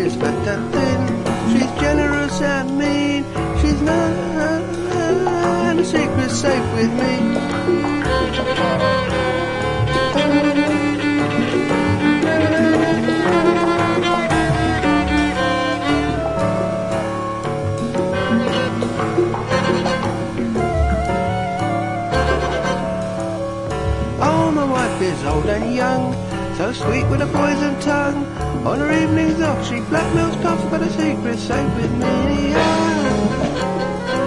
She's fat and thin, she's generous and mean. She's none, a secret safe with me. Oh, my wife is old and young, so sweet with a poison tongue. On her evenings off she blackmails Puff, but a secret safe with me.